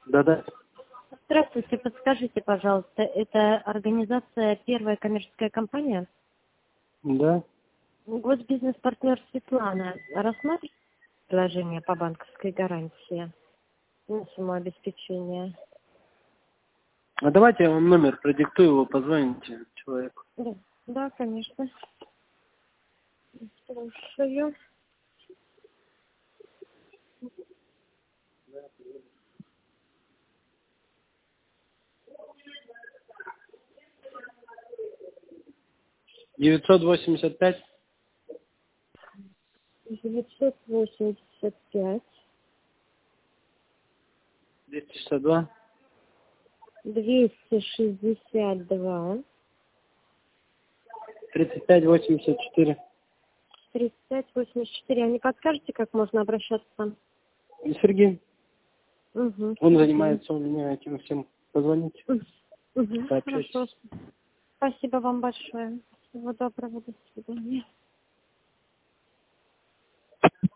Да-да. Здравствуйте, подскажите, пожалуйста, это организация «Первая коммерческая компания»? Да. Госбизнес-партнер Светлана рассматривает предложение по банковской гарантии на сумму обеспечения? А давайте я вам номер продиктую, его позвоните человеку. Да, да, конечно. Слушаю. Девятьсот восемьдесят пять 985 $262 262 3584. 3584. А не подскажете, как можно обращаться? И Сергей, Угу, он занимается у меня этим всем. Позвоните, Угу, пообщайтесь. хорошо. Спасибо вам большое. Всего доброго, до свидания.